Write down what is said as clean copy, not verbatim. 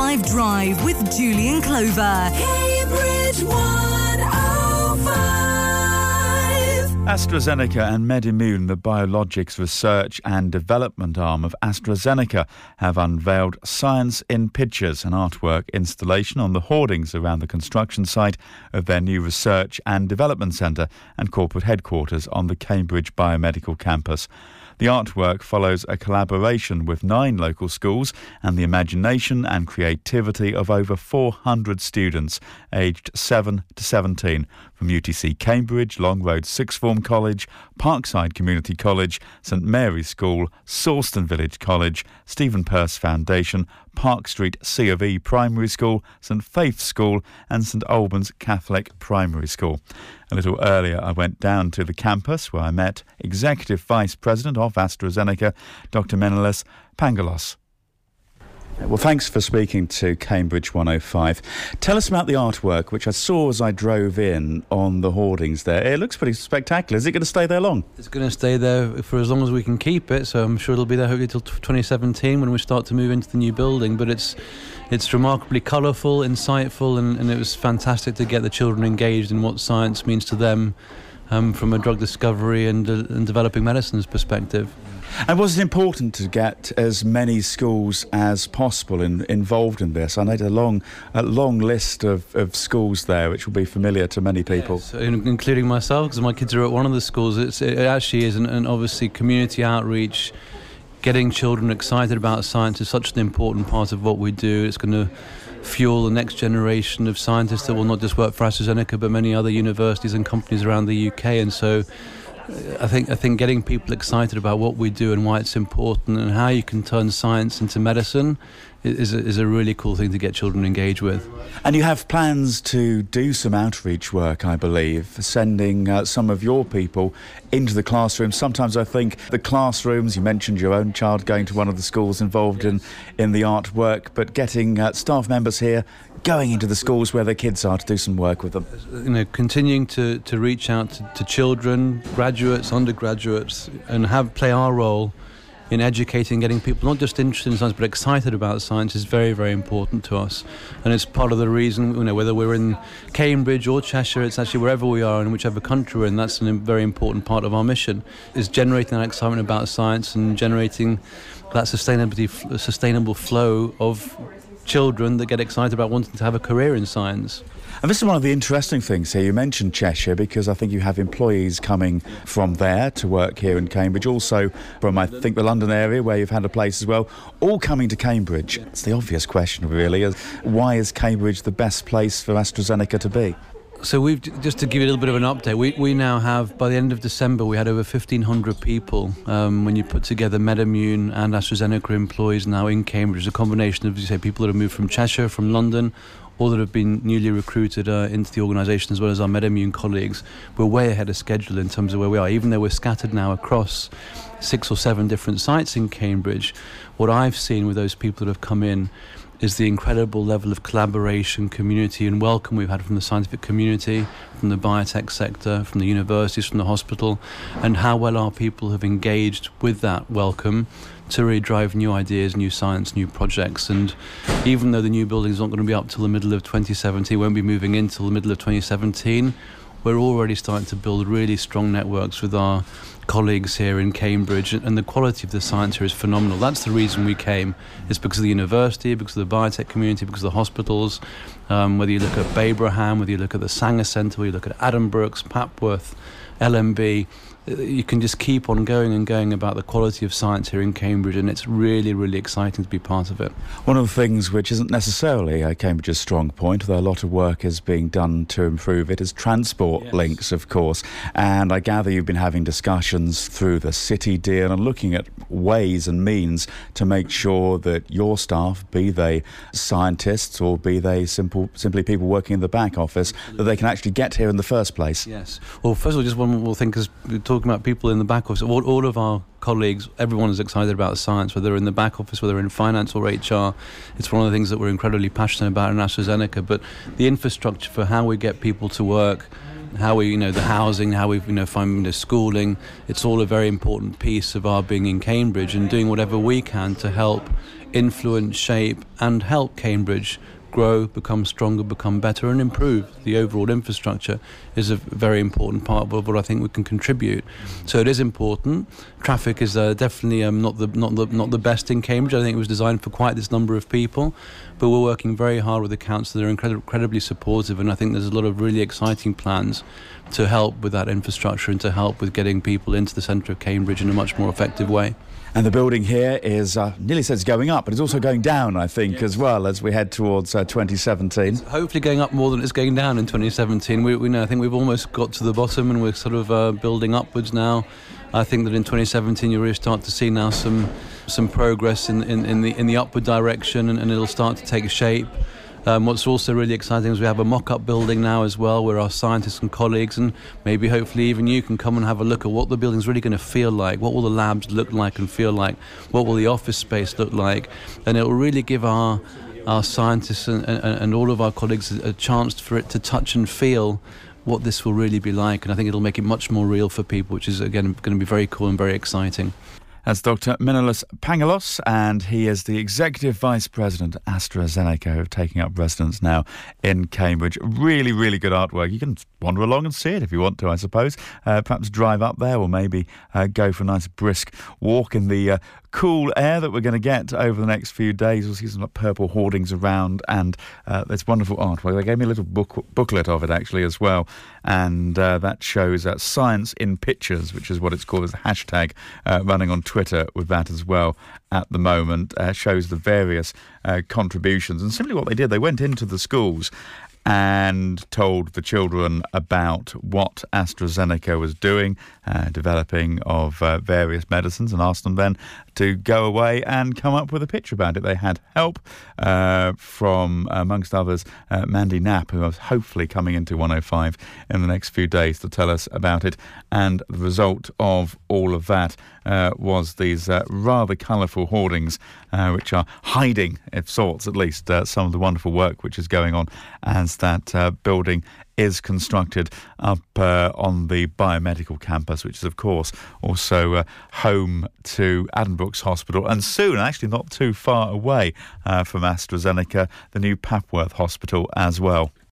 105 Drive with Julian Clover. Cambridge 105. AstraZeneca and MedImmune, the biologics research and development arm of AstraZeneca, have unveiled Science in Pictures, an artwork installation on the hoardings around the construction site of their new research and development centre and corporate headquarters on the Cambridge Biomedical campus. The artwork follows a collaboration with 9 local schools and the imagination and creativity of over 400 students aged 7 to 17 from UTC Cambridge, Long Road Sixth Form College, Parkside Community College, St Mary's School, Sawston Village College, Stephen Peirce Foundation, Park Street C of E Primary School, St Faith's School and St Albans Catholic Primary School. A little earlier I went down to the campus where I met Executive Vice President of AstraZeneca, Dr Menelas Pangalos. Well, thanks for speaking to Cambridge 105. Tell us about the artwork, which I saw as I drove in on the hoardings there. It looks pretty spectacular. Is it going to stay there long? It's going to stay there for as long as we can keep it, so I'm sure it'll be there hopefully till 2017 when we start to move into the new building. But it's remarkably colourful, insightful, and it was fantastic to get the children engaged in what science means to them from a drug discovery and developing medicines perspective. And was it important to get as many schools as possible involved in this? I know a long list of schools there, which will be familiar to many people. Yes, including myself, because my kids are at one of the schools. It actually is, and obviously community outreach, getting children excited about science is such an important part of what we do. It's going to fuel the next generation of scientists that will not just work for AstraZeneca, but many other universities and companies around the UK. And so I think getting people excited about what we do and why it's important and how you can turn science into medicine is a really cool thing to get children engaged with. And you have plans to do some outreach work, I believe, sending some of your people into the classrooms. Sometimes I think the classrooms, you mentioned your own child going to one of the schools involved in the artwork, but getting staff members here going into the schools where their kids are to do some work with them. Continuing to reach out to children, graduates, undergraduates, and play our role in educating, getting people not just interested in science but excited about science is very, very important to us. And it's part of the reason, whether we're in Cambridge or Cheshire, it's actually wherever we are in whichever country we're in, that's a very important part of our mission, is generating that excitement about science and generating that sustainable flow of children that get excited about wanting to have a career in science. And this is one of the interesting things here. You mentioned Cheshire because I think you have employees coming from there to work here in Cambridge, also from, I think, the London area where you've had a place as well, all coming to Cambridge. It's the obvious question, really, is why is Cambridge the best place for AstraZeneca to be? So just to give you a little bit of an update, we now have, by the end of December, we had over 1,500 people. When you put together MedImmune and AstraZeneca employees now in Cambridge, a combination of, as you say, people that have moved from Cheshire, from London, or that have been newly recruited into the organisation, as well as our MedImmune colleagues. We're way ahead of schedule in terms of where we are, even though we're scattered now across 6 or 7 different sites in Cambridge. What I've seen with those people that have come in is the incredible level of collaboration, community and welcome we've had from the scientific community, from the biotech sector, from the universities, from the hospital, and how well our people have engaged with that welcome to really drive new ideas, new science, new projects. And even though the new building is not going to be up till the middle of 2017, won't be moving in till the middle of 2017, we're already starting to build really strong networks with our colleagues here in Cambridge, and the quality of the science here is phenomenal. That's the reason we came. It's because of the university, because of the biotech community, because of the hospitals. Whether you look at Babraham, whether you look at the Sanger Centre, whether you look at Addenbrooke's, Papworth, LMB, you can just keep on going and going about the quality of science here in Cambridge, and it's really, really exciting to be part of it. One of the things which isn't necessarily Cambridge's strong point, though a lot of work is being done to improve it, is transport links, of course. And I gather you've been having discussions through the city deal and looking at ways and means to make sure that your staff, be they scientists or be they simply people working in the back office, that they can actually get here in the first place. Yes. Well, first of all, just one more thing, because we're talking about people in the back office. All of our colleagues, everyone is excited about science, whether they're in the back office, whether they're in finance or HR. It's one of the things that we're incredibly passionate about in AstraZeneca. But the infrastructure for how we get people to work, how we, the housing, how we, find schooling, it's all a very important piece of our being in Cambridge and doing whatever we can to help influence, shape and help Cambridge grow, become stronger, become better and improve the overall infrastructure is a very important part of what I think we can contribute. So it is important. Traffic is definitely not the best in Cambridge. I think it was designed for quite this number of people, but we're working very hard with the council. They're incredibly supportive, and I think there's a lot of really exciting plans to help with that infrastructure and to help with getting people into the centre of Cambridge in a much more effective way. And the building here is, nearly says going up, but it's also going down, I think, as well, as we head towards 2017. It's hopefully going up more than it's going down in 2017. We know, I think we've almost got to the bottom and we're sort of building upwards now. I think that in 2017 you'll really start to see now some progress in the upward direction, and it'll start to take shape. What's also really exciting is we have a mock-up building now as well, where our scientists and colleagues, and maybe hopefully even you, can come and have a look at what the building's really going to feel like, what will the labs look like and feel like, what will the office space look like, and it will really give our scientists and all of our colleagues a chance for it to touch and feel what this will really be like, and I think it'll make it much more real for people, which is again going to be very cool and very exciting. That's Dr. Minolis Pangalos, and he is the Executive Vice President at AstraZeneca, who are taking up residence now in Cambridge. Really, really good artwork. You can wander along and see it if you want to, I suppose. Perhaps drive up there, or maybe go for a nice brisk walk in the cool air that we're going to get over the next few days. We'll see some purple hoardings around, and there's wonderful artwork. They gave me a little booklet of it, actually, as well, and that shows Science in Pictures, which is what it's called. There's a hashtag running on Twitter with that as well at the moment. Shows the various contributions, and simply what they did, they went into the schools and told the children about what AstraZeneca was doing, developing of various medicines, and asked them then to go away and come up with a picture about it. They had help from, amongst others, Mandy Knapp, who is hopefully coming into 105 in the next few days to tell us about it. And the result of all of that was these rather colourful hoardings, which are hiding, of sorts at least, some of the wonderful work which is going on as that building is constructed up on the biomedical campus, which is, of course, also home to Addenbrooke's Hospital, and soon, actually not too far away from AstraZeneca, the new Papworth Hospital as well.